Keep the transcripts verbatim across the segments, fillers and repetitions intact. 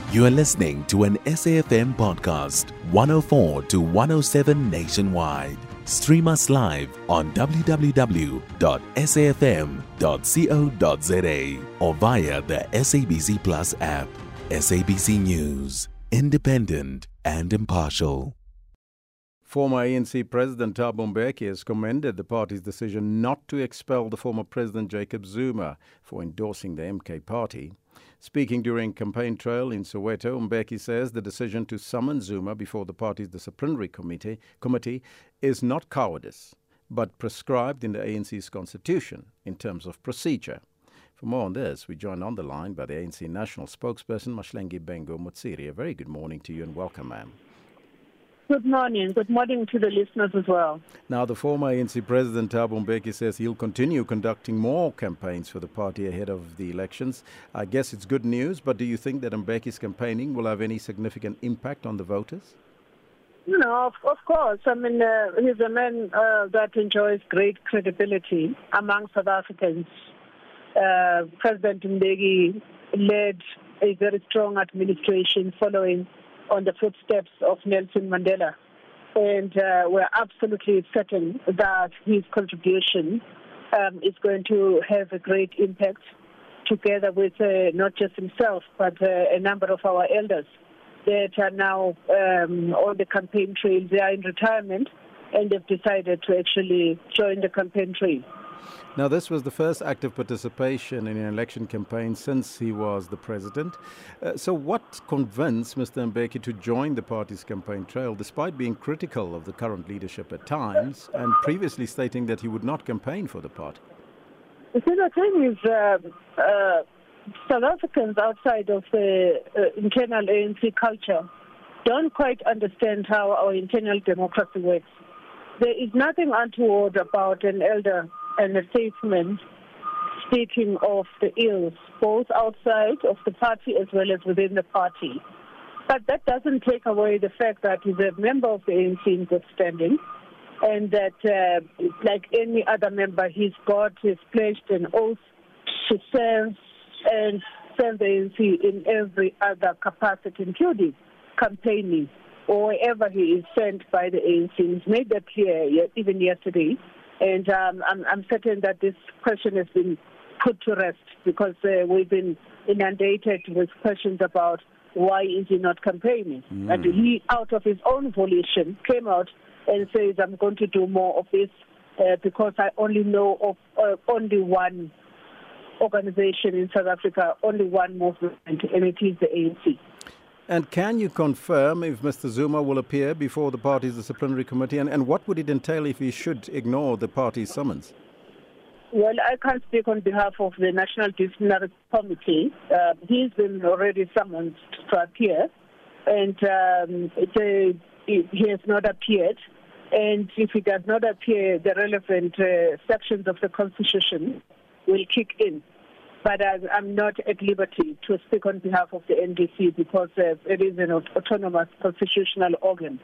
You are listening to an S A F M podcast, one oh four to one oh seven nationwide. Stream us live on w w w dot s a f m dot co dot z a or via the S A B C Plus app. S A B C News, independent and impartial. Former A N C President Thabo Mbeki has commended the party's decision not to expel the former President Jacob Zuma for endorsing the M K party. Speaking during campaign trail in Soweto, Mbeki says the decision to summon Zuma before the party's disciplinary committee, committee is not cowardice, but prescribed in the A N C's constitution in terms of procedure. For more on this, we join on the line by the A N C national spokesperson, Mahlengi Bengo Mutsiri. A very good morning to you and welcome, ma'am. Good morning. Good morning to the listeners as well. Now, the former A N C President Thabo Mbeki says he'll continue conducting more campaigns for the party ahead of the elections. I guess it's good news, but do you think that Mbeki's campaigning will have any significant impact on the voters? You know, of, of course. I mean, uh, he's a man uh, that enjoys great credibility among South Africans. Uh, President Mbeki led a very strong administration following on the footsteps of Nelson Mandela. And uh, we're absolutely certain that his contribution um, is going to have a great impact together with uh, not just himself, but uh, a number of our elders that are now um, on the campaign trail. They are in retirement and they've decided to actually join the campaign trail. Now, this was the first active participation in an election campaign since he was the president. Uh, so what convinced Mister Mbeki to join the party's campaign trail, despite being critical of the current leadership at times and previously stating that he would not campaign for the party? You see, the thing is, uh, uh, South Africans outside of the uh, internal A N C culture don't quite understand how our internal democracy works. There is nothing untoward about an elder and a statesman speaking of the ills, both outside of the party as well as within the party. But that doesn't take away the fact that he's a member of the A N C in good standing, and that, uh, like any other member, he's got, he's pledged an oath to serve and serve the A N C in every other capacity, including campaigning, or wherever he is sent by the A N C. He's made that clear even yesterday. And um, I'm, I'm certain that this question has been put to rest because uh, we've been inundated with questions about why is he not campaigning. Mm. And he, out of his own volition, came out and says, I'm going to do more of this uh, because I only know of uh, only one organization in South Africa, only one movement, and it is the A N C. And can you confirm if Mister Zuma will appear before the party's disciplinary committee? And, and what would it entail if he should ignore the party's summons? Well, I can't speak on behalf of the National Disciplinary Committee. Uh, he's been already summoned to appear, and um, it, uh, he has not appeared. And if he does not appear, the relevant uh, sections of the Constitution will kick in. But I'm not at liberty to speak on behalf of the N D C because uh, it is an autonomous constitutional organ.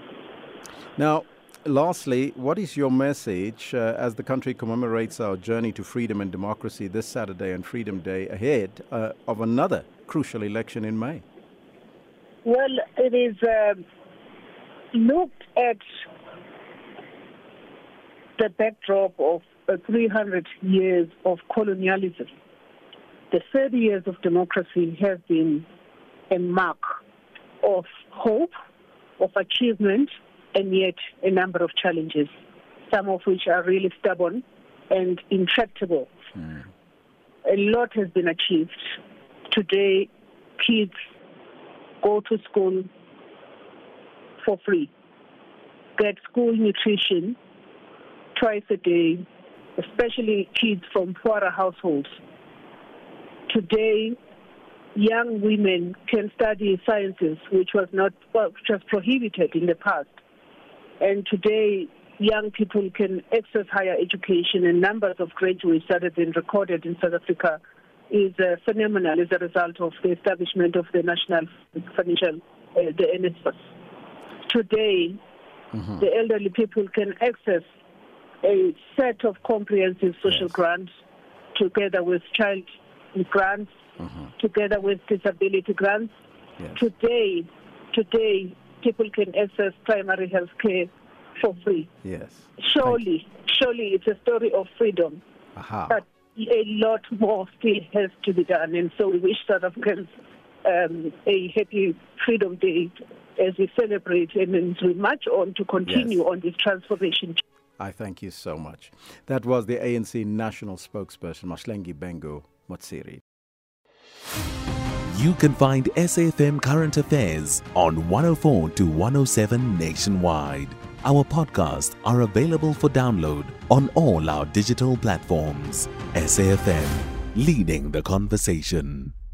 Now, lastly, what is your message uh, as the country commemorates our journey to freedom and democracy this Saturday and Freedom Day ahead uh, of another crucial election in May? Well, it is uh, looked at the backdrop of uh, three hundred years of colonialism. The thirty years of democracy have been a mark of hope, of achievement, and yet a number of challenges, some of which are really stubborn and intractable. Mm. A lot has been achieved. Today, kids go to school for free, get school nutrition twice a day, especially kids from poorer households. Today, young women can study sciences, which was not well, which was prohibited in the past. And today, young people can access higher education, and numbers of graduates that have been recorded in South Africa is uh, phenomenal as a result of the establishment of the National Financial, uh, the N S F A S. Today, mm-hmm. the elderly people can access a set of comprehensive social yes. grants together with child grants, mm-hmm. together with disability grants, Yes. Today, today, people can access primary health care for free. Yes. Surely, surely it's a story of freedom. Aha. But a lot more still has to be done. And so we wish South Africans um, a happy Freedom Day as we celebrate and as we march on to continue Yes. on this transformation. I thank you so much. That was the A N C national spokesperson, Mahlengi Bengu Motsiri. You can find S A F M Current Affairs on one oh four to one oh seven nationwide. Our podcasts are available for download on all our digital platforms. S A F M, leading the conversation.